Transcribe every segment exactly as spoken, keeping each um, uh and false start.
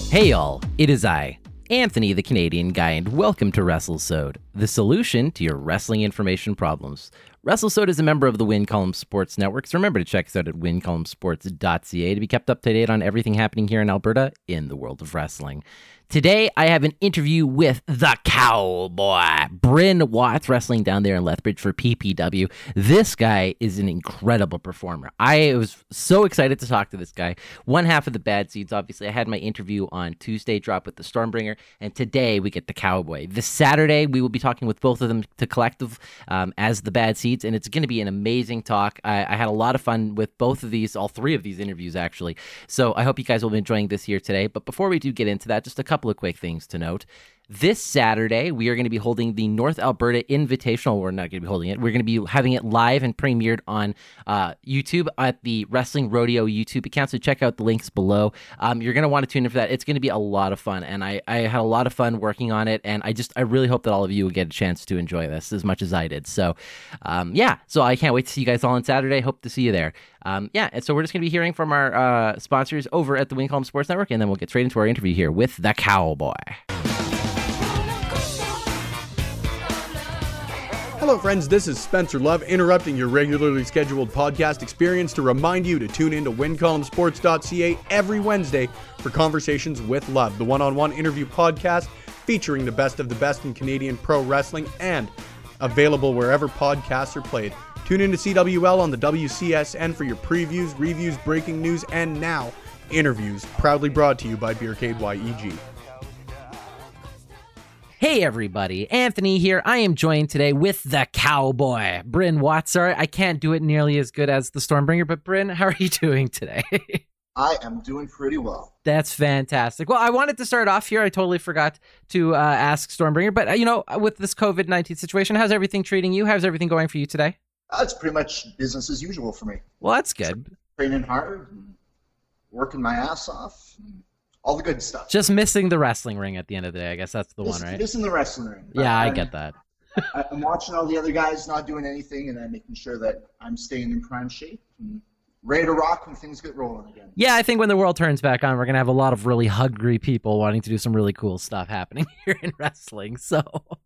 Hey y'all, it is I, Anthony the Canadian Guy, and welcome to WrestleSode, the solution to your wrestling information problems. WrestleSode is a member of the Win Column Sports Network, so remember to check us out at win column sports dot c a to be kept up to date on everything happening here in Alberta in the world of wrestling. Today, I have an interview with the Cowboy, Bryn Watts, wrestling down there in Lethbridge for P P W. This guy is an incredible performer. I was so excited to talk to this guy. One half of the Bad Seeds, obviously. I had my interview on Tuesday, drop with the Stormbringer, and today we get the Cowboy. This Saturday, we will be talking with both of them to collective um, as the Bad Seeds, and it's going to be an amazing talk. I, I had a lot of fun with both of these, all three of these interviews, actually. So I hope you guys will be enjoying this here today. But before we do get into that, just a couple couple of quick things to note. This Saturday, we are going to be holding the North Alberta Invitational. We're not going to be holding it. We're going to be having it live and premiered on uh, YouTube at the Wrestling Rodeo YouTube account, so check out the links below. Um, you're going to want to tune in for that. It's going to be a lot of fun, and I, I had a lot of fun working on it, and I just I really hope that all of you will get a chance to enjoy this as much as I did. So, um, yeah, so I can't wait to see you guys all on Saturday. Hope to see you there. Um, yeah, and so we're just going to be hearing from our uh, sponsors over at the Win Column Sports Network, and then we'll get straight into our interview here with the Cowboy. Hello friends, this is Spencer Love interrupting your regularly scheduled podcast experience to remind you to tune in to win column sports dot c a every Wednesday for Conversations with Love, the one-on-one interview podcast featuring the best of the best in Canadian pro wrestling and available wherever podcasts are played. Tune in to C W L on the W C S N for your previews, reviews, breaking news, and now interviews, proudly brought to you by Beercade Y E G. Hey everybody, Anthony here. I am joined today with the Cowboy, Bryn Watts. Sorry, I can't do it nearly as good as the Stormbringer, but Bryn, how are you doing today? I am doing pretty well. That's fantastic. Well, I wanted to start off here. I totally forgot to uh, ask Stormbringer, but uh, you know, with this covid nineteen situation, how's everything treating you? How's everything going for you today? Uh, it's pretty much business as usual for me. Well, that's good. Training hard, and working my ass off. And all the good stuff. Just missing the wrestling ring at the end of the day. I guess that's the Miss, one, right? Missing the wrestling ring. Yeah, I, I get that. I, I'm watching all the other guys not doing anything, and I'm making sure that I'm staying in prime shape and ready to rock when things get rolling again. Yeah, I think when the world turns back on, we're going to have a lot of really hungry people wanting to do some really cool stuff happening here in wrestling. So,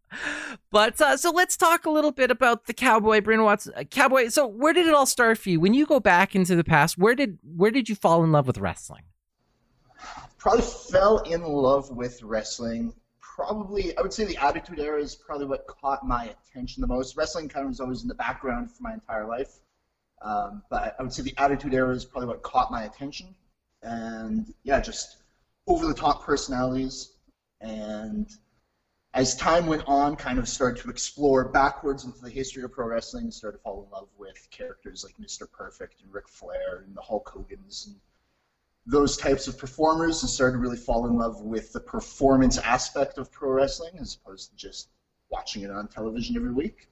but uh, so let's talk a little bit about the Cowboy, Bryn Watts. Uh, Cowboy, so where did it all start for you? When you go back into the past, where did where did you fall in love with wrestling? Probably fell in love with wrestling. Probably, I would say the Attitude Era is probably what caught my attention the most. Wrestling kind of was always in the background for my entire life. Um, but I would say the Attitude Era is probably what caught my attention. And yeah, just over-the-top personalities. And as time went on, kind of started to explore backwards into the history of pro wrestling, started to fall in love with characters like Mister Perfect and Ric Flair and the Hulk Hogan's and those types of performers, and started to really fall in love with the performance aspect of pro wrestling as opposed to just watching it on television every week.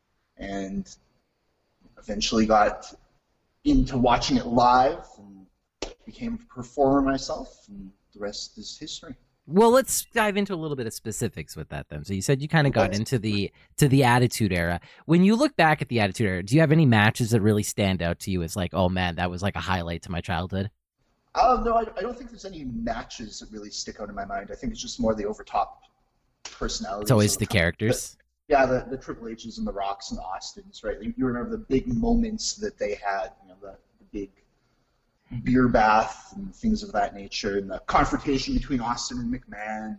And eventually got into watching it live and became a performer myself, and the rest is history. Well, let's dive into a little bit of specifics with that then. So you said you kind of got into the to the Attitude Era. When you look back at the Attitude Era, do you have any matches that really stand out to you as like, oh man, that was like a highlight to my childhood? Uh, no, I, I don't think there's any matches that really stick out in my mind. I think it's just more the overtop personalities. It's always the characters. But, yeah, the, the Triple H's and the Rocks and the Austins, right? You, you remember the big moments that they had, you know, the, the big beer bath and things of that nature, and the confrontation between Austin and McMahon, and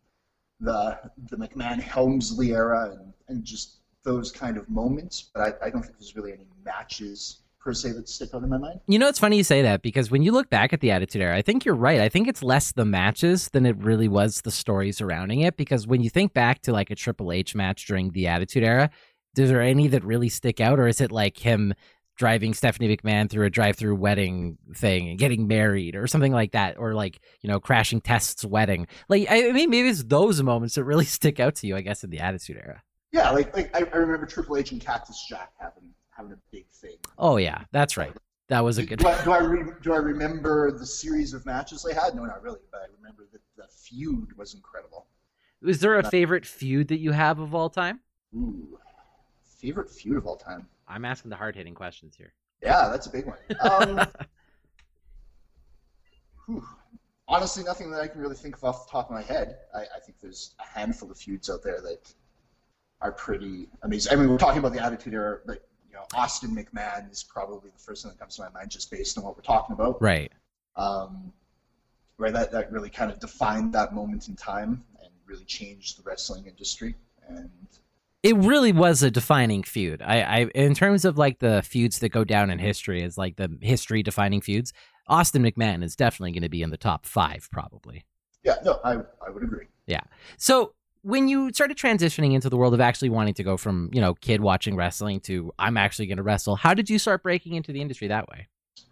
the the McMahon-Helmsley era, and, and just those kind of moments. But I, I don't think there's really any matches per se that stick out in my mind. You know, it's funny you say that, because when you look back at the Attitude Era, I think you're right. I think it's less the matches than it really was the story surrounding it, because when you think back to like a Triple H match during the Attitude Era, is there any that really stick out, or is it like him driving Stephanie McMahon through a drive-through wedding thing and getting married or something like that, or like, you know, crashing Test's wedding? Like, I mean, maybe it's those moments that really stick out to you, I guess, in the Attitude Era. Yeah, like, like I, I remember Triple H and Cactus Jack having having a big thing. Oh yeah, that's right. That was a good. Do I do I, re, do I remember the series of matches they had? No, not really. But I remember that the feud was incredible. Was there a favorite feud that you have of all time? Ooh, favorite feud of all time. I'm asking the hard-hitting questions here. Yeah, that's a big one. Um, whew. honestly, nothing that I can really think of off the top of my head. I, I think there's a handful of feuds out there that are pretty amazing. I mean, we're talking about the Attitude Era, but you know, Austin McMahon is probably the first thing that comes to my mind just based on what we're talking about. Right. Um, where that, that really kind of defined that moment in time and really changed the wrestling industry. And it really was a defining feud. I, I, in terms of like the feuds that go down in history as like the history defining feuds, Austin McMahon is definitely going to be in the top five, probably. Yeah, no, I, I would agree. Yeah. So when you started transitioning into the world of actually wanting to go from, you know, kid watching wrestling to I'm actually going to wrestle, how did you start breaking into the industry that way?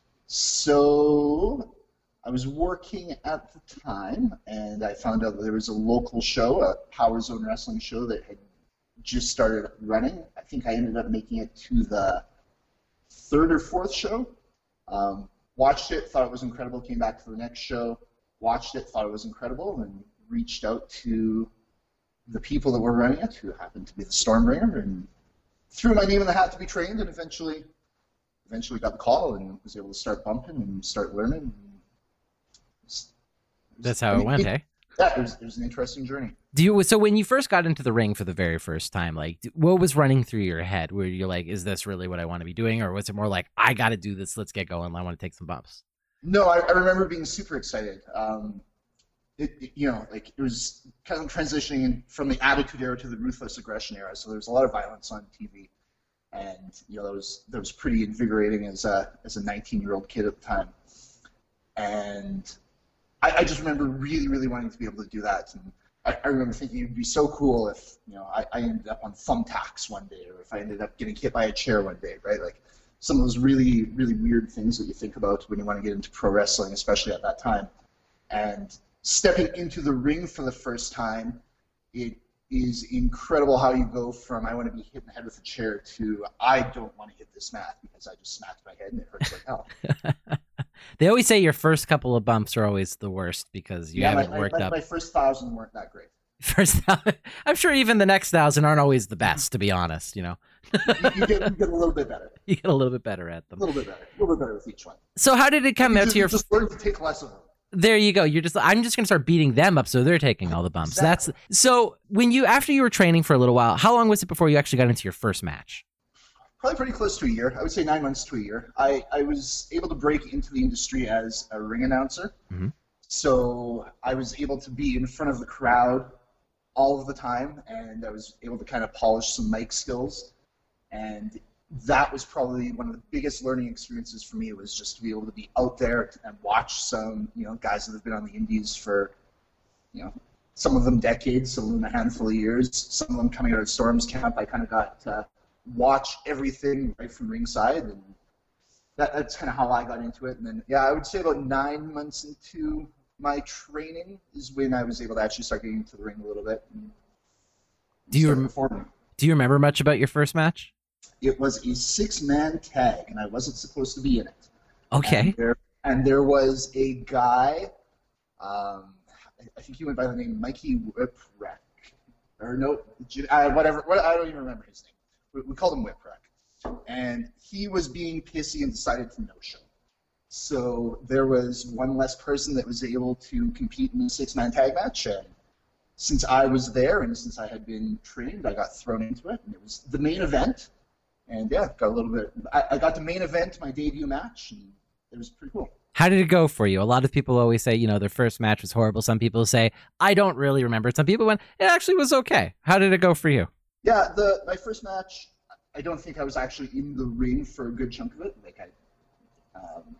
So I was working at the time, and I found out that there was a local show, a Power Zone Wrestling show that had just started running. I think I ended up making it to the third or fourth show. Um, watched it, thought it was incredible, came back to the next show, watched it, thought it was incredible, and reached out to the people that were running it, who happened to be the Stormbringer, and threw my name in the hat to be trained, and eventually eventually got the call and was able to start bumping and start learning. And it was, it was, That's how I it mean, went, it, hey? Yeah, it was, it was an interesting journey. Do you, so when you first got into the ring for the very first time, like what was running through your head? Where you're like, is this really what I want to be doing? Or was it more like, I got to do this, let's get going, I want to take some bumps? No, I, I remember being super excited. Um, it, it, you know, like it was kind of transitioning from the Attitude Era to the Ruthless Aggression Era, so there was a lot of violence on T V. And you know that was that was pretty invigorating as a as a nineteen-year-old kid at the time. And I, I just remember really, really wanting to be able to do that. And I, I remember thinking it would be so cool if you know I, I ended up on thumbtacks one day, or if I ended up getting hit by a chair one day, right? Like some of those really, really weird things that you think about when you want to get into pro wrestling, especially at that time. And stepping into the ring for the first time, it is incredible how you go from I want to be hit in the head with a chair to I don't want to hit this mat because I just smacked my head and it hurts like hell. They always say your first couple of bumps are always the worst because you yeah, haven't my, worked my, up. My first thousand weren't that great. First, I'm sure even the next thousand aren't always the best, to be honest. You know, you, you, get, you get a little bit better. You get a little bit better at them. A little bit better. A little bit better with each one. So how did it come you out just, to your? Just learn to take less of them. There you go. You're just. I'm just gonna start beating them up, so they're taking all the bumps. Exactly. That's so. When you after you were training for a little while, how long was it before you actually got into your first match? Probably pretty close to a year. I would say nine months to a year. I, I was able to break into the industry as a ring announcer. Mm-hmm. So I was able to be in front of the crowd all of the time, and I was able to kind of polish some mic skills. And that was probably one of the biggest learning experiences for me, was just to be able to be out there and watch some, you know, guys that have been on the indies for, you know, some of them decades, some of them a handful of years, some of them coming out of Storm's camp. I kind of got to watch everything right from ringside, and that, that's kind of how I got into it. And then, yeah, I would say about nine months into my training is when I was able to actually start getting into the ring a little bit. And do you rem- do you remember much about your first match? It was a six-man tag, and I wasn't supposed to be in it. Okay. And there, and there was a guy, um, I think he went by the name Mikey Whipwreck, or no, uh, whatever. What, I don't even remember his name. We, we called him Whipwreck, and he was being pissy and decided to no-show. So there was one less person that was able to compete in the six-man tag match, and since I was there and since I had been trained, I got thrown into it, and it was the main event. And yeah, got a little bit. I, I got the main event, my debut match, and it was pretty cool. How did it go for you? A lot of people always say, you know, their first match was horrible. Some people say, I don't really remember. Some people went, it actually was okay. How did it go for you? Yeah, the my first match, I don't think I was actually in the ring for a good chunk of it. Like I, um,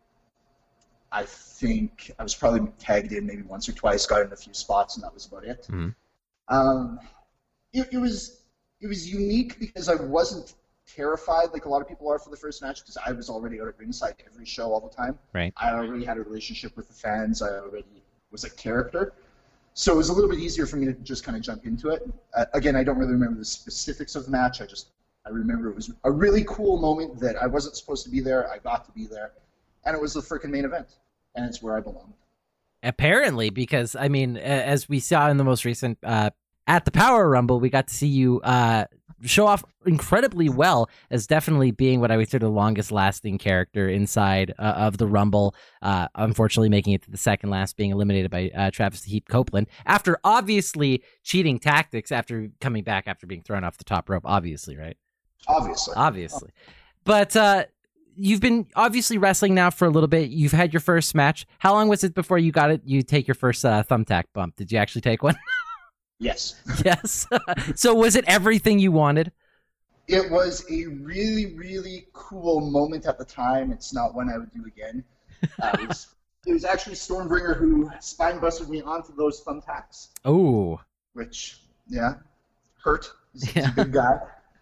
I think I was probably tagged in maybe once or twice, got in a few spots, and that was about it. Mm-hmm. Um, it, it was it was unique because I wasn't terrified like a lot of people are for the first match, because I was already out at ringside every show all the time. Right. I already had a relationship with the fans. I already was a character. So it was a little bit easier for me to just kind of jump into it. Uh, again, I don't really remember the specifics of the match. I just I remember it was a really cool moment that I wasn't supposed to be there. I got to be there. And it was the freaking main event. And it's where I belonged. Apparently, because, I mean, as we saw in the most recent, uh, at the Power Rumble, we got to see you uh, show off incredibly well as definitely being what I would consider the longest lasting character inside uh, of the Rumble. Uh, unfortunately, making it to the second last, being eliminated by uh, Travis the Heap Copeland after obviously cheating tactics after coming back after being thrown off the top rope. Obviously, right? Obviously. Obviously. But uh, you've been obviously wrestling now for a little bit. You've had your first match. How long was it before you got it? You take your first uh, thumbtack bump? Did you actually take one? Yes. Yes. So was it everything you wanted? It was a really, really cool moment at the time. It's not one I would do again. Uh, it, was, it was actually Stormbringer who spine busted me onto those thumbtacks. Oh. Which, yeah, hurt. He's, Yeah. he's a big guy.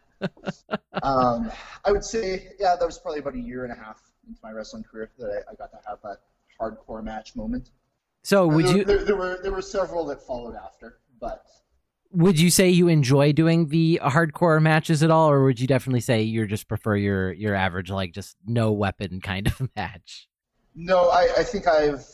um, I would say, yeah, that was probably about a year and a half into my wrestling career that I, I got to have that hardcore match moment. So would there, you There, there were there were several that followed after, but would you say you enjoy doing the hardcore matches at all, or would you definitely say you just prefer your your average, like just no weapon kind of match? no, I, I think I've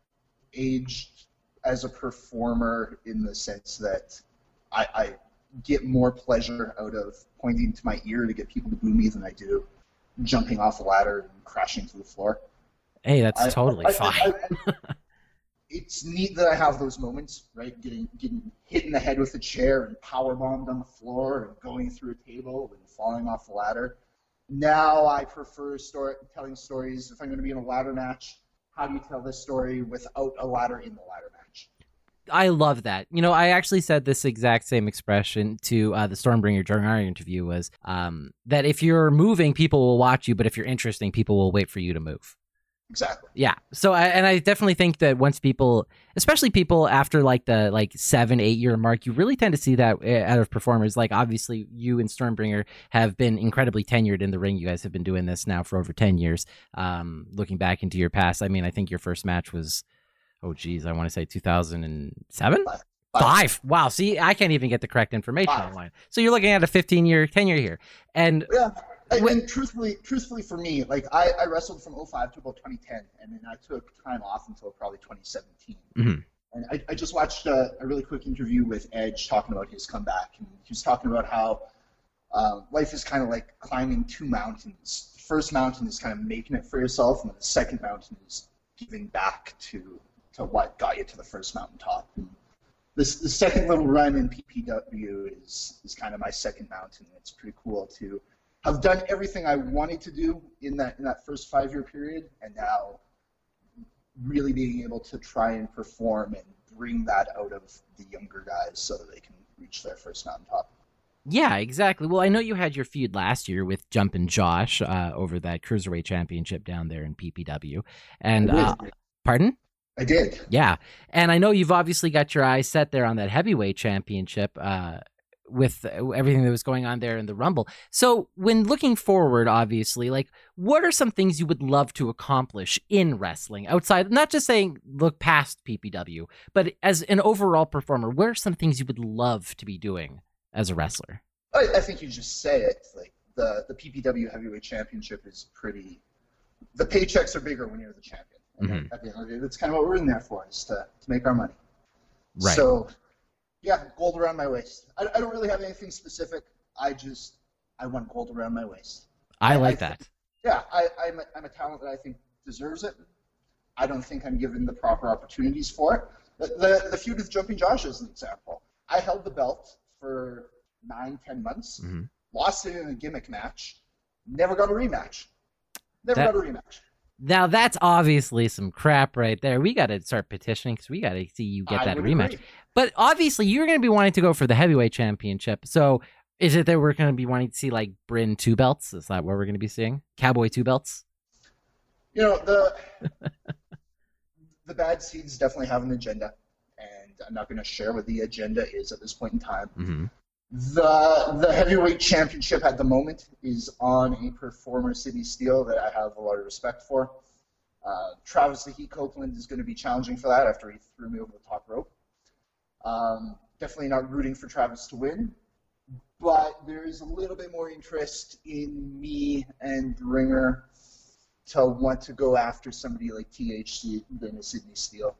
aged as a performer in the sense that I, I get more pleasure out of pointing to my ear to get people to boo me than I do jumping off a ladder and crashing to the floor. Hey, that's I, totally I, fine. I, I, it's neat that I have those moments, right? Getting getting hit in the head with a chair and power bombed on the floor and going through a table and falling off the ladder. Now I prefer story, telling stories. If I'm going to be in a ladder match, how do you tell this story without a ladder in the ladder match? I love that. You know, I actually said this exact same expression to uh, the Stormbringer during our interview was um, that if you're moving, people will watch you, but if you're interesting, people will wait for you to move. Exactly. Yeah. So, I, and I definitely think that once people, especially people after like the like seven, eight year mark, you really tend to see that out of performers. Like obviously you and Stormbringer have been incredibly tenured in the ring. You guys have been doing this now for over ten years. Um, looking back into your past, I mean, I think your first match was, oh geez, I want to say two thousand seven? Five. Five. Wow. See, I can't even get the correct information Five. online. So you're looking at a fifteen year tenure here. And Yeah. And, and truthfully, truthfully for me, like I, I wrestled from oh five to about twenty ten, and then I took time off until probably twenty seventeen. Mhm. And I, I just watched a, a really quick interview with Edge talking about his comeback, and he was talking about how um, life is kind of like climbing two mountains. The first mountain is kind of making it for yourself, and then the second mountain is giving back to to what got you to the first mountaintop. And this the second little run in P P W is is kind of my second mountain. It's pretty cool to have done everything I wanted to do in that in that first five year period, and now really being able to try and perform and bring that out of the younger guys so that they can reach their first mountaintop. yeah, exactly. Well, I know you had your feud last year with Jumpin' Josh uh, over that Cruiserweight Championship down there in P P W. And, I uh, did. pardon? I did. Yeah. And I know you've obviously got your eyes set there on that Heavyweight Championship uh, with everything that was going on there in the Rumble. So when looking forward, obviously, like, what are some things you would love to accomplish in wrestling outside, not just saying look past P P W, but as an overall performer, what are some things you would love to be doing as a wrestler? I, I think you just say it. Like the, the P P W Heavyweight Championship is pretty. The paychecks are bigger when you're the champion. And Mhm. at the end of the day, that's kind of what we're in there for, is to, to make our money. Right. So, yeah, gold around my waist. I, I don't really have anything specific. I just I want gold around my waist. I I- like I- that. Yeah, I, I'm, a, I'm a talent that I think deserves it. I don't think I'm given the proper opportunities for it. The, the, the feud with Jumping Josh is an example. I held the belt for nine, ten months, Mhm. lost it in a gimmick match, never got a rematch. Never That- got a rematch. Now that's obviously some crap right there. We got to start petitioning because we got to see you get I that would rematch. agree. But obviously, you're going to be wanting to go for the heavyweight championship. So, is it that we're going to be wanting to see like Bryn two belts? Is that what we're going to be seeing? Cowboy two belts? You know, the the bad seeds definitely have an agenda, and I'm not going to share what the agenda is at this point in time. Mm-hmm. The the heavyweight championship at the moment is on a performer City Steel that I have a lot of respect for. Uh, Travis the Heat Copeland is going to be challenging for that after he threw me over the top rope. Um, definitely not rooting for Travis to win, but there is a little bit more interest in me and Ringer to want to go after somebody like T H C than a Sydney Steel.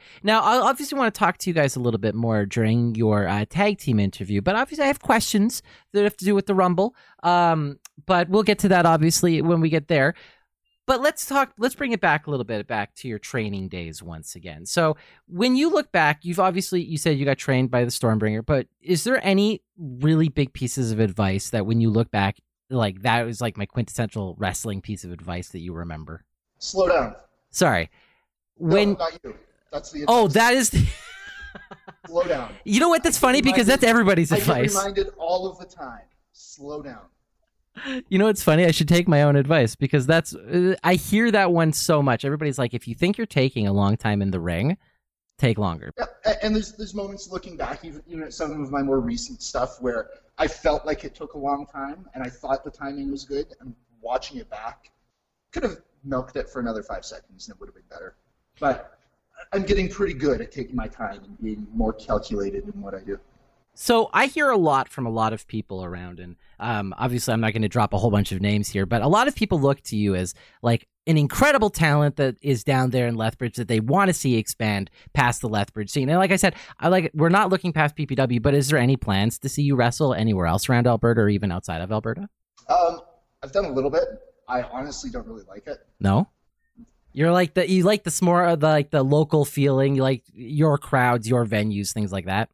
Now, I obviously want to talk to you guys a little bit more during your uh, tag team interview, but obviously I have questions that have to do with the Rumble. Um, but we'll get to that obviously when we get there. But let's talk, let's bring it back a little bit, back to your training days once again. So when you look back, you've obviously, you said you got trained by the Stormbringer, but is there any really big pieces of advice that when you look back, like that was like my quintessential wrestling piece of advice that you remember? Slow down. Sorry. When no, not you. That's the advice. Oh, that is the... Slow down. You know what? That's funny reminded, because that's everybody's I advice. get reminded all of the time. Slow down. You know what's funny? I should take my own advice because that's uh, I hear that one so much. Everybody's like, if you think you're taking a long time in the ring, take longer. Yeah, and there's there's moments looking back, even even at some of my more recent stuff, where I felt like it took a long time, and I thought the timing was good, and watching it back, could have milked it for another five seconds, and it would have been better. But I'm getting pretty good at taking my time and being more calculated in what I do. So I hear a lot from a lot of people around, and um, obviously I'm not going to drop a whole bunch of names here, but a lot of people look to you as like an incredible talent that is down there in Lethbridge that they want to see expand past the Lethbridge scene. And like I said, I like we're not looking past P P W, but is there any plans to see you wrestle anywhere else around Alberta or even outside of Alberta? Um, I've done a little bit. I honestly don't really like it. No? You're like the you like the more the like the local feeling, you like your crowds, your venues, things like that.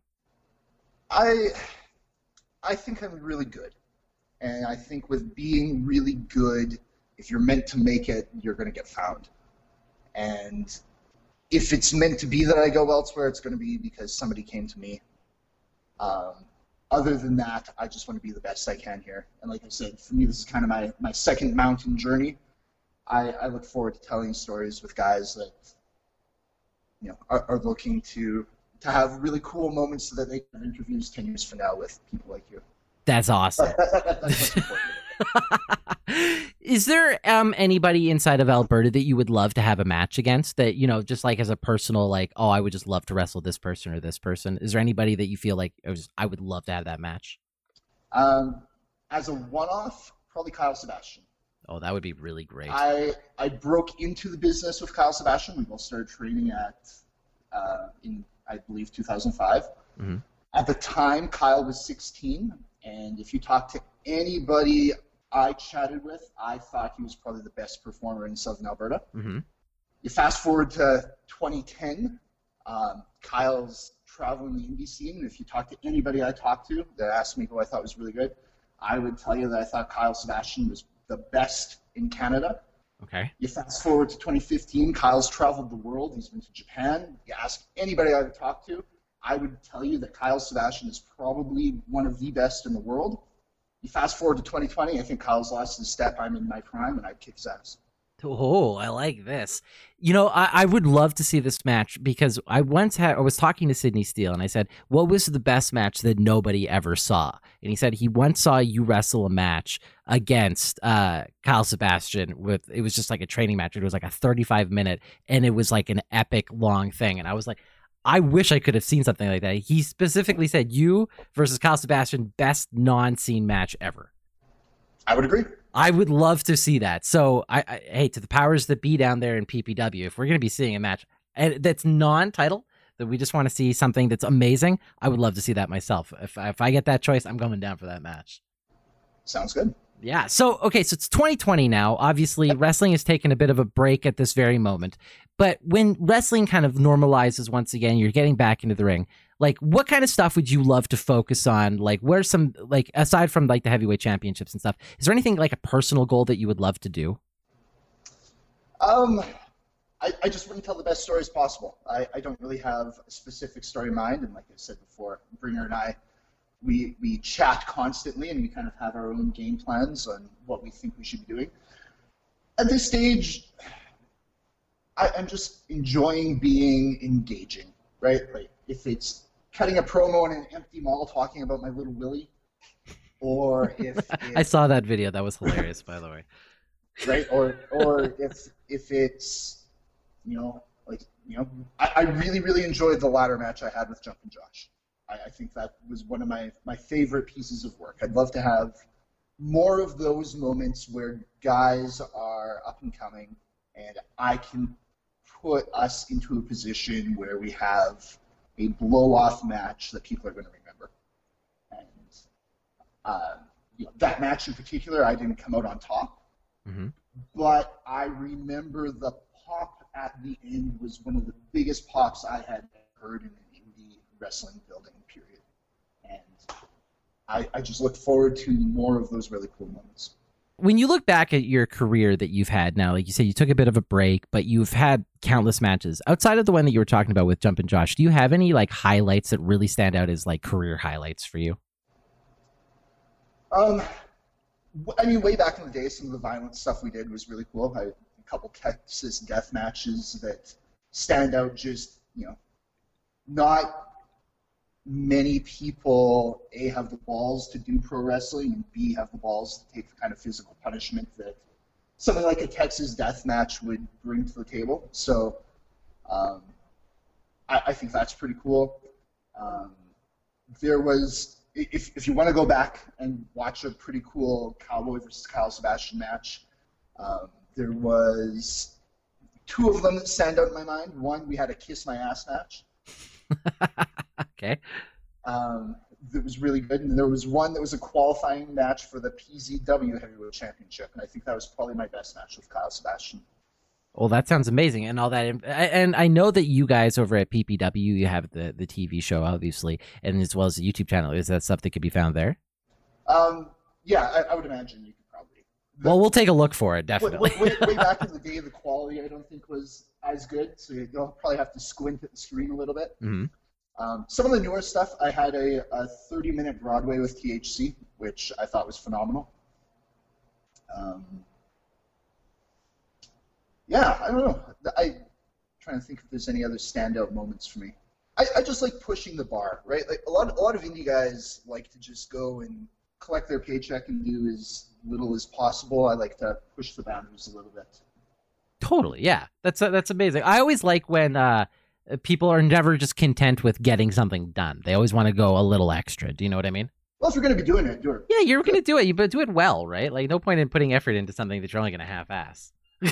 I I think I'm really good. And I think with being really good, if you're meant to make it, you're going to get found. And if it's meant to be that I go elsewhere, it's going to be because somebody came to me. Um, other than that, I just want to be the best I can here. And like I said, for me, this is kind of my, my second mountain journey. I, I look forward to telling stories with guys that you know are, are looking to to have really cool moments so that they can have interviews ten years from now with people like you. That's awesome. That's what's important. Is there um, anybody inside of Alberta that you would love to have a match against that, you know, just like as a personal, like, oh, I would just love to wrestle this person or this person? Is there anybody that you feel like I, was, I would love to have that match? Um, as a one-off, probably Kyle Sebastian. Oh, that would be really great. I, I broke into the business with Kyle Sebastian. We both started training at, uh, in, I believe, two thousand five. Mm-hmm. At the time, Kyle was sixteen, and if you talk to anybody I chatted with, I thought he was probably the best performer in Southern Alberta. Mm-hmm. You fast forward to twenty ten, um, Kyle's traveling the indie scene, and if you talk to anybody I talked to that asked me who I thought was really good, I would tell you that I thought Kyle Sebastian was the best in Canada. Okay. You fast forward to twenty fifteen, Kyle's traveled the world. He's been to Japan. You ask anybody I would talk to, I would tell you that Kyle Sebastian is probably one of the best in the world. You fast forward to twenty twenty, I think Kyle's lost his step. I'm in my prime, and I'd kick his ass. Oh, I like this. You know, I, I would love to see this match because I once had, I was talking to Sydney Steele and I said, what was the best match that nobody ever saw? And he said he once saw you wrestle a match against uh, Kyle Sebastian with, it was just like a training match. It was like a thirty-five minute and it was like an epic long thing. And I was like, I wish I could have seen something like that. He specifically said you versus Kyle Sebastian, best non-scene match ever. I would agree. I would love to see that. So, I, I hey, to the powers that be down there in P P W, if we're going to be seeing a match and that's non-title, that we just want to see something that's amazing, I would love to see that myself. If if I get that choice, I'm going down for that match. Sounds good. Yeah. So, okay, so it's twenty twenty now. Obviously, wrestling has taken a bit of a break at this very moment. But when wrestling kind of normalizes once again, you're getting back into the ring. Like, what kind of stuff would you love to focus on? Like, where's some, like, aside from, like, the heavyweight championships and stuff, is there anything, like, a personal goal that you would love to do? Um, I, I just want to tell the best stories possible. I, I don't really have a specific story in mind. And like I said before, Bringer and I, we, we chat constantly, and we kind of have our own game plans on what we think we should be doing. At this stage, I, I'm just enjoying being engaging, right? Like, if it's cutting a promo in an empty mall talking about my little Willie, or if, if I saw that video, that was hilarious, by the way. Right, or or if if it's you know like you know I, I really really enjoyed the ladder match I had with Jumpin' Josh. I, I think that was one of my my favorite pieces of work. I'd love to have more of those moments where guys are up and coming, and I can put us into a position where we have a blow-off match that people are going to remember. And uh, you know, that match in particular, I didn't come out on top, mm-hmm. but I remember the pop at the end was one of the biggest pops I had heard in an indie wrestling building, period. And I, I just look forward to more of those really cool moments. When you look back at your career that you've had now, like you said, you took a bit of a break, but you've had countless matches. Outside of the one that you were talking about with Jumpin' Josh, do you have any like highlights that really stand out as like career highlights for you? Um, I mean, way back in the day, some of the violent stuff we did was really cool. I had a couple Texas death matches that stand out. Just, you know, not many people, A, have the balls to do pro wrestling, and B, have the balls to take the kind of physical punishment that something like a Texas death match would bring to the table. So um, I, I think that's pretty cool. Um, there was, if, if you want to go back and watch a pretty cool Cowboy versus Kyle Sebastian match, um, there was two of them that stand out in my mind. One, we had a Kiss My Ass match. Okay. Um, that was really good, and there was one that was a qualifying match for the P Z W Heavyweight Championship, and I think that was probably my best match with Kyle Sebastian. Well, that sounds amazing, and all that. And I know that you guys over at P P W, you have the, the T V show, obviously, and as well as the YouTube channel. Is that stuff that could be found there? Um, yeah, I, I would imagine you could probably. The, well, we'll take a look for it, definitely. way, way, way back in the day, the quality I don't think was as good, so you'll probably have to squint at the screen a little bit. Mm-hmm. Um, some of the newer stuff, I had a, a thirty-minute Broadway with T H C, which I thought was phenomenal. Um, yeah, I don't know. I'm trying to think if there's any other standout moments for me. I, I just like pushing the bar, right? Like a lot, a lot of indie guys like to just go and collect their paycheck and do as little as possible. I like to push the boundaries a little bit. Totally, yeah. That's uh, that's amazing. I always like when uh, people are never just content with getting something done. They always want to go a little extra. Do you know what I mean? Well, if you're going to be doing it, do it. Yeah, you're going to do it, but do it well, right? Like, no point in putting effort into something that you're only going to half-ass.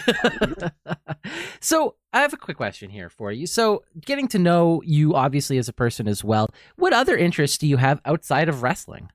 So, I have a quick question here for you. So, getting to know you, obviously, as a person as well, what other interests do you have outside of wrestling?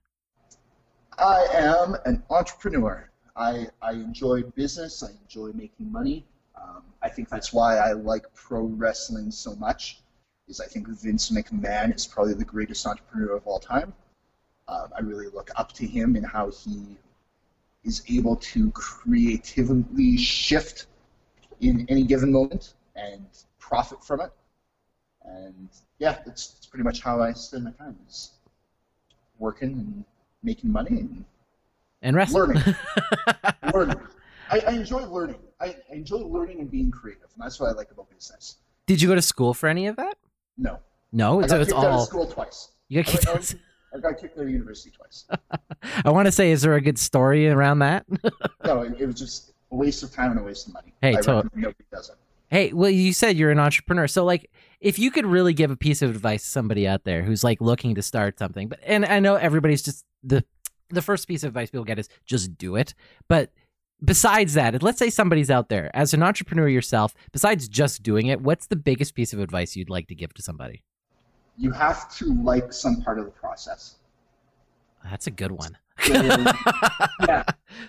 I am an entrepreneur. I, I enjoy business. I enjoy making money. Um, I think that's why I like pro wrestling so much, is I think Vince McMahon is probably the greatest entrepreneur of all time. Um, I really look up to him in how he is able to creatively shift in any given moment and profit from it. And yeah, that's, that's pretty much how I spend my time, is working and making money and, and wrestling. learning. learning. I, I enjoy learning. I, I enjoy learning and being creative, and that's what I like about business. Did you go to school for any of that? No. No, I it's, got it's kicked all. out of school twice. You got I, kicked I, out. I got kicked out of university twice. I want to say, is there a good story around that? No, it, it was just a waste of time and a waste of money. Hey, I to- reckon nobody does it. Hey, well, you said you're an entrepreneur, so like, if you could really give a piece of advice to somebody out there who's like looking to start something, but and I know everybody's just the the first piece of advice people get is just do it, but besides that, let's say somebody's out there as an entrepreneur yourself, besides just doing it, what's the biggest piece of advice you'd like to give to somebody? You have to like some part of the process. That's a good one. So, yeah.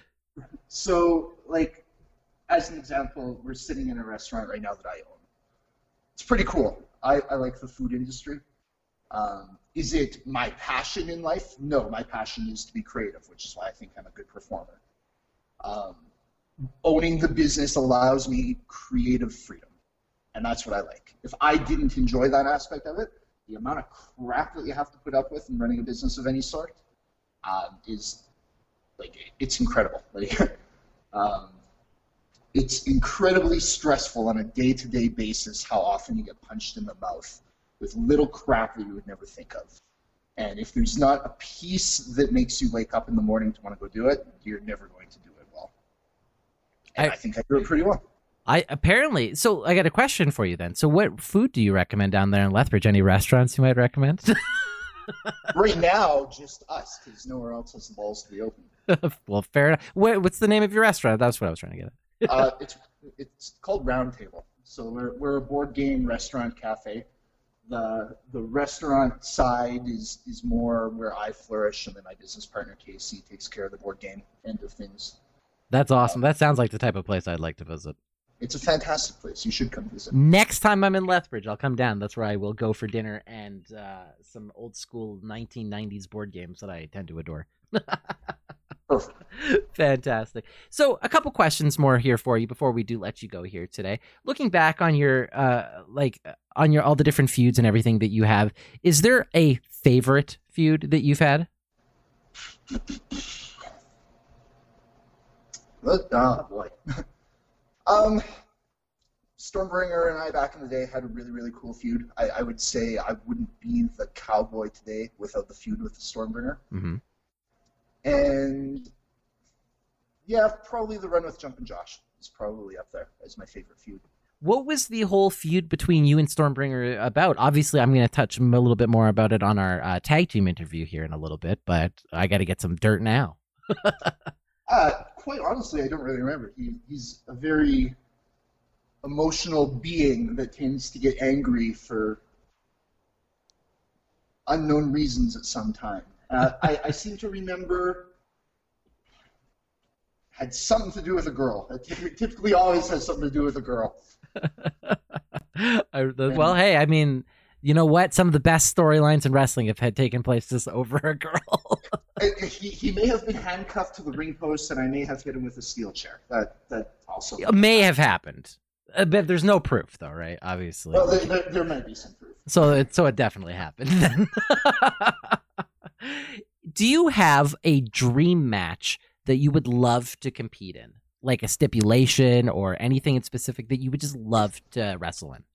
So, like, as an example, we're sitting in a restaurant right now that I own. It's pretty cool. I, I like the food industry. Um, is it my passion in life? No, my passion is to be creative, which is why I think I'm a good performer. Um, owning the business allows me creative freedom, and that's what I like. If I didn't enjoy that aspect of it, the amount of crap that you have to put up with in running a business of any sort um, is, like, it's incredible. Like, um, it's incredibly stressful on a day-to-day basis how often you get punched in the mouth with little crap that you would never think of. And if there's not a piece that makes you wake up in the morning to want to go do it, you're never going to do it well. And I, I think I do it pretty well. I apparently, so I got a question for you then. So what food do you recommend down there in Lethbridge? Any restaurants you might recommend? Right now, just us, because nowhere else has the balls to be open. Well, fair enough. What, what's the name of your restaurant? That's what I was trying to get at. uh, it's it's called Round Table. So we're we're a board game restaurant cafe. The the restaurant side is is more where I flourish, and then my business partner Casey takes care of the board game end of things. That's awesome. That sounds like the type of place I'd like to visit. It's a fantastic place. You should come visit. Next time I'm in Lethbridge, I'll come down. That's where I will go for dinner and uh, some old school nineteen nineties board games that I tend to adore. Perfect. Fantastic. So a couple questions more here for you before we do let you go here today. Looking back on your uh, like on your all the different feuds and everything that you have, is there a favorite feud that you've had? Oh boy. um, Stormbringer and I back in the day had a really really cool feud. I, I would say I wouldn't be the Cowboy today without the feud with the Stormbringer. Mm-hmm. And yeah, probably the run with Jumpin' Josh is probably up there as my favorite feud. What was the whole feud between you and Stormbringer about? Obviously, I'm going to touch a little bit more about it on our uh, tag team interview here in a little bit, but I got to get some dirt now. uh, quite honestly, I don't really remember. He, he's a very emotional being that tends to get angry for unknown reasons at some time. Uh, I, I seem to remember had something to do with a girl. It typically always has something to do with a girl. I, well, hey, I mean, you know what? Some of the best storylines in wrestling have had taken place just over a girl. he, he may have been handcuffed to the ring post, and I may have hit him with a steel chair. That that also it may have happened. Uh, but there's no proof, though, right? Obviously. Well, there, there, there might be some proof. So it so it definitely happened then. Do you have a dream match that you would love to compete in? Like a stipulation or anything in specific that you would just love to wrestle in?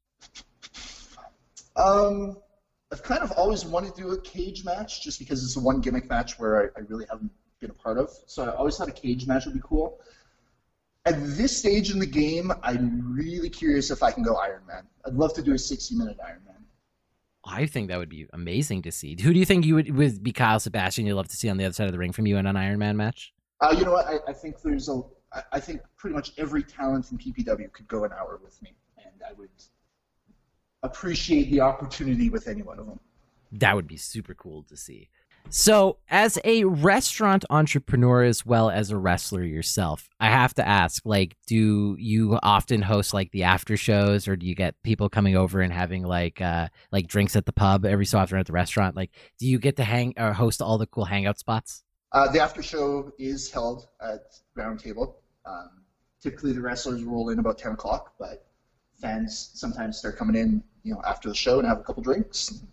Um, I've kind of always wanted to do a cage match just because it's the one gimmick match where I, I really haven't been a part of. So I always thought a cage match would be cool. At this stage in the game, I'm really curious if I can go Iron Man. I'd love to do a sixty-minute Iron Man. I think that would be amazing to see. Who do you think you would, would be Kyle Sebastian you'd love to see on the other side of the ring from you in an Iron Man match? Uh, you know what? I, I think there's a. I, I think pretty much every talent in P P W could go an hour with me, and I would appreciate the opportunity with any one of them. That would be super cool to see. So, as a restaurant entrepreneur as well as a wrestler yourself, I have to ask, like, do you often host like the after shows, or do you get people coming over and having like uh like drinks at the pub every so often at the restaurant? Like, do you get to hang or host all the cool hangout spots? Uh, the after show is held at Round Table. Um, typically, the wrestlers roll in about ten o'clock, but fans sometimes start coming in, you know, after the show and have a couple drinks, and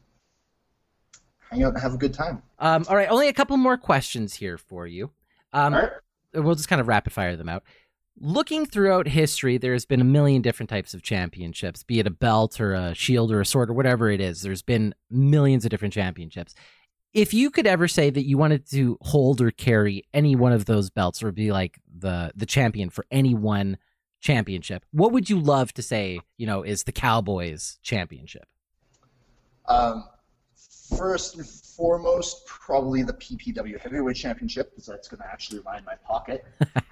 hang out and have a good time. Um, all right, only a couple more questions here for you. Um, all right. We'll just kind of rapid fire them out. Looking throughout history, there's been a million different types of championships, be it a belt or a shield or a sword or whatever it is. There's been millions of different championships. If you could ever say that you wanted to hold or carry any one of those belts or be like the the champion for any one championship, what would you love to say, you know, is the Cowboys championship? Um, first and foremost, probably the P P W Heavyweight Championship, because that's going to actually line my pocket.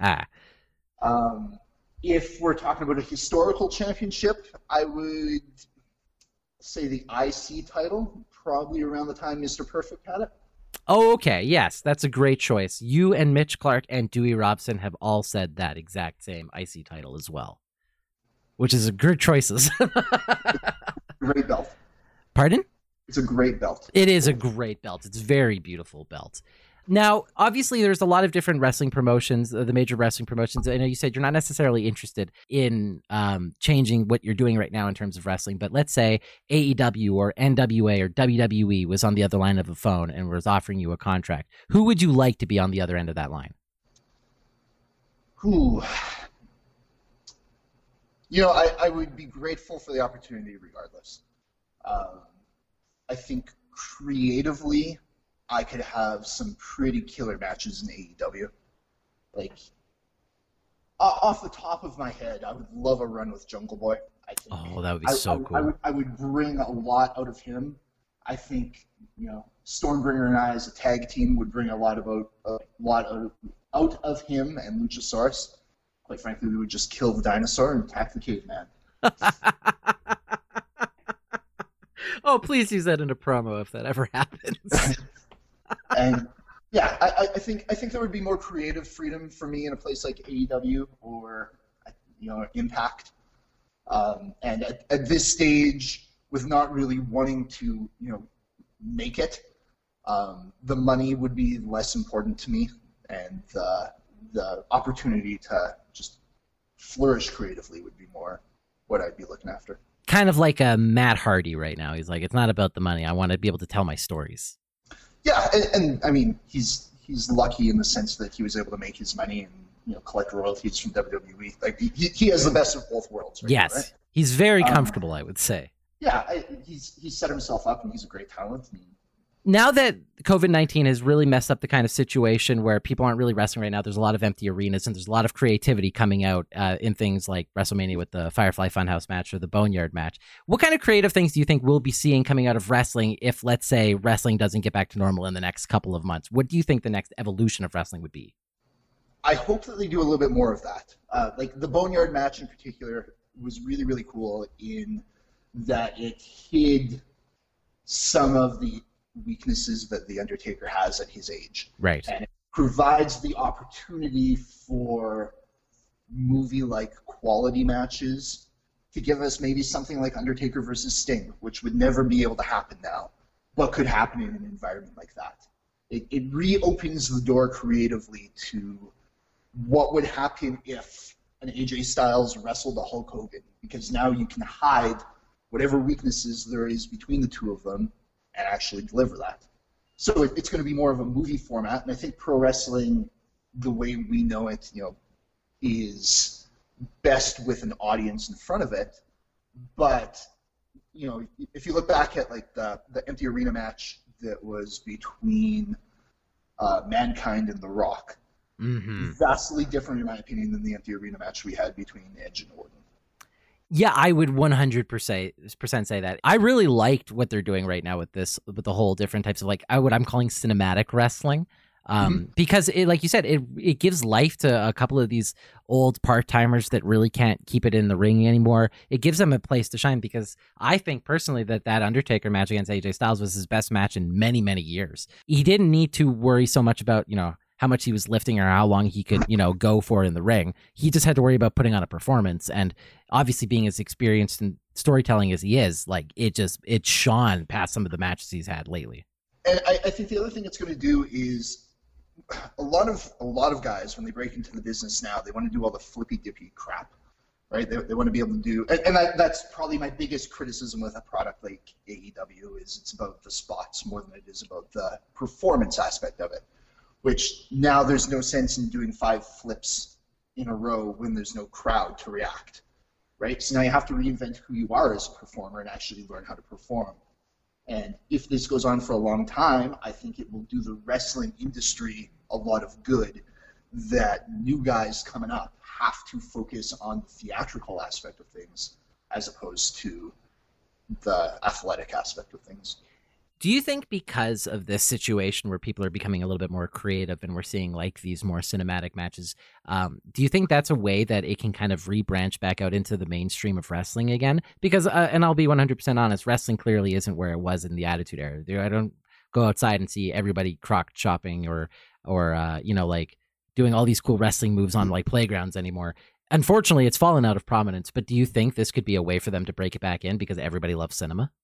um, if we're talking about a historical championship, I would say the I C title, probably around the time Mister Perfect had it. Oh, okay. Yes, that's a great choice. You and Mitch Clark and Dewey Robson have all said that exact same I C title as well, which is a good choices. Great belt. Pardon? It's a great belt. It is a great belt. It's a very beautiful belt. Now, obviously, there's a lot of different wrestling promotions, uh, the major wrestling promotions. I know you said you're not necessarily interested in um, changing what you're doing right now in terms of wrestling, but let's say A E W or N W A or W W E was on the other line of the phone and was offering you a contract. Who would you like to be on the other end of that line? Who? You know, I, I would be grateful for the opportunity regardless. Um, I think creatively, I could have some pretty killer matches in A E W. Like, off the top of my head, I would love a run with Jungle Boy. I think. Oh, that would be I, so I, cool. I would, I would bring a lot out of him. I think, you know, Stormbringer and I as a tag team would bring a lot about a lot of, out of him and Luchasaurus. Quite frankly, we would just kill the dinosaur and attack the caveman. Oh, please use that in a promo if that ever happens. And yeah, I, I think I think there would be more creative freedom for me in a place like A E W or you know Impact. Um, and at, at this stage, with not really wanting to you know make it, um, the money would be less important to me, and the the opportunity to just flourish creatively would be more what I'd be looking after. Kind of like a Matt Hardy right now. He's like, it's not about the money. I want to be able to tell my stories. Yeah, and, and I mean, he's he's lucky in the sense that he was able to make his money and you know collect royalties from W W E. Like he he has the best of both worlds. Right Yes, now, right? He's very Um, comfortable, I would say. Yeah, I, he's he's set himself up, and he's a great talent. And Now that COVID nineteen has really messed up the kind of situation where people aren't really wrestling right now, there's a lot of empty arenas and there's a lot of creativity coming out uh, in things like WrestleMania with the Firefly Funhouse match or the Boneyard match. What kind of creative things do you think we'll be seeing coming out of wrestling if, let's say, wrestling doesn't get back to normal in the next couple of months? What do you think the next evolution of wrestling would be? I hope that they do a little bit more of that. Uh, like the Boneyard match in particular was really really cool in that it hid some of the weaknesses that the Undertaker has at his age. Right. And it provides the opportunity for movie-like quality matches to give us maybe something like Undertaker versus Sting, which would never be able to happen now, but could happen in an environment like that. It, it reopens the door creatively to what would happen if an A J Styles wrestled a Hulk Hogan, because now you can hide whatever weaknesses there is between the two of them and actually deliver that. So it, it's going to be more of a movie format, and I think pro wrestling, the way we know it, you know, is best with an audience in front of it. But you know, if you look back at like the the empty arena match that was between uh, Mankind and The Rock, Mm-hmm. vastly different in my opinion than the empty arena match we had between Edge and Orton. Yeah, I would one hundred percent say that. I really liked what they're doing right now with this, with the whole different types of like I, what I'm calling cinematic wrestling. Um, mm-hmm. Because, it, like you said, it it gives life to a couple of these old part-timers that really can't keep it in the ring anymore. It gives them a place to shine because I think personally that that Undertaker match against A J Styles was his best match in many, many years. He didn't need to worry so much about, you know, how much he was lifting or how long he could, you know, go for in the ring. He just had to worry about putting on a performance. And obviously being as experienced in storytelling as he is, like it just, it shone past some of the matches he's had lately. And I, I think the other thing it's going to do is a lot of a lot of guys, when they break into the business now, they want to do all the flippy dippy crap, right? They, they want to be able to do, and, and that, that's probably my biggest criticism with a product like A E W is it's about the spots more than it is about the performance aspect of it. Which now there's no sense in doing five flips in a row when there's no crowd to react, right? So now you have to reinvent who you are as a performer and actually learn how to perform. And if this goes on for a long time, I think it will do the wrestling industry a lot of good that new guys coming up have to focus on the theatrical aspect of things as opposed to the athletic aspect of things. Do you think because of this situation where people are becoming a little bit more creative and we're seeing like these more cinematic matches, um, do you think that's a way that it can kind of rebranch back out into the mainstream of wrestling again? Because, uh, and I'll be one hundred percent honest, wrestling clearly isn't where it was in the Attitude Era. I don't go outside and see everybody croc shopping or, or uh, you know, like doing all these cool wrestling moves on like playgrounds anymore. Unfortunately, it's fallen out of prominence, but do you think this could be a way for them to break it back in because everybody loves cinema?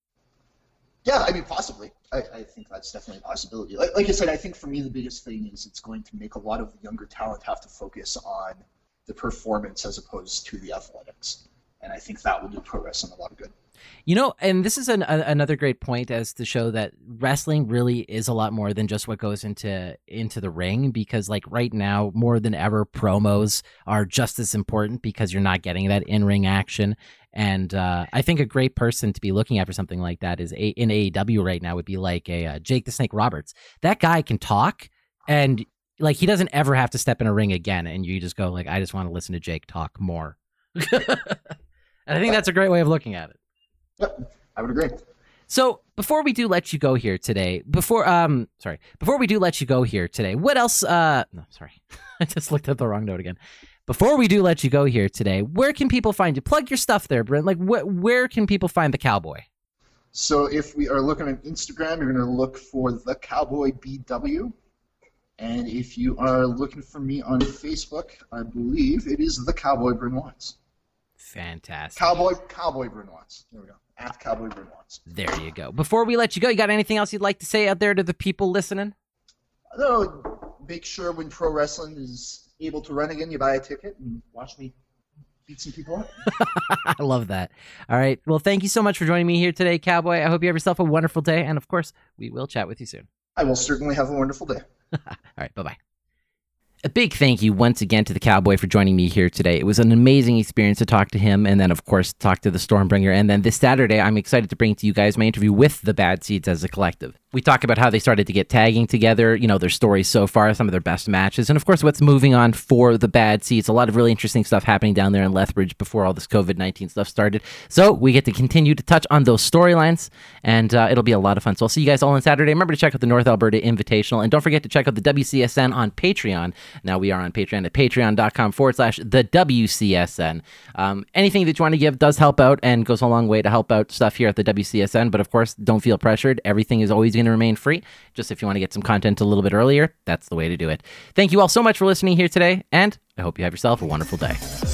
Yeah, I mean, possibly. I, I think that's definitely a possibility. Like, like I said, I think for me the biggest thing is it's going to make a lot of younger talent have to focus on the performance as opposed to the athletics. And I think that will do pro wrestling a lot of good. You know, and this is an, a, another great point as to show that wrestling really is a lot more than just what goes into into the ring, because like right now, more than ever, promos are just as important because you're not getting that in-ring action. And uh, I think a great person to be looking at for something like that is a, in A E W right now would be like a uh, Jake the Snake Roberts. That guy can talk, and like he doesn't ever have to step in a ring again. And you just go like, I just want to listen to Jake talk more. And I think that's a great way of looking at it. Yep, I would agree. So before we do let you go here today, before um, sorry, before we do let you go here today, what else? Uh, no, sorry, I just looked at the wrong note again. Before we do let you go here today, where can people find you? Plug your stuff there, Brent. Like, wh- where can people find the Cowboy? So if we are looking at Instagram, you're going to look for the Cowboy B W. And if you are looking for me on Facebook, I believe it is the Cowboy Bryn Watts. Fantastic. Cowboy Cowboy Bryn Watts. There we go. At Cowboy Bryn Watts. There you go. Before we let you go, you got anything else you'd like to say out there to the people listening? No, make sure when pro wrestling is able to run again, you buy a ticket and watch me beat some people up. I love that. All right. Well, thank you so much for joining me here today, Cowboy. I hope you have yourself a wonderful day. And of course, we will chat with you soon. I will certainly have a wonderful day. All right. Bye-bye. A big thank you once again to the Cowboy for joining me here today. It was an amazing experience to talk to him and then, of course, talk to the Stormbringer. And then this Saturday, I'm excited to bring to you guys my interview with the Bad Seeds as a collective. We talk about how they started to get tagging together, you know, their stories so far, some of their best matches, and of course, what's moving on for the Bad Seeds. A lot of really interesting stuff happening down there in Lethbridge before all this covid nineteen stuff started. So we get to continue to touch on those storylines, and uh, it'll be a lot of fun. So I'll see you guys all on Saturday. Remember to check out the North Alberta Invitational, and don't forget to check out the W C S N on Patreon. Now we are on Patreon at patreon.com forward slash the WCSN. Um, anything that you want to give does help out and goes a long way to help out stuff here at the W C S N, but of course, don't feel pressured. Everything is always going to remain free. Just if you want to get some content a little bit earlier, that's the way to do it. Thank you all so much for listening here today, and I hope you have yourself a wonderful day.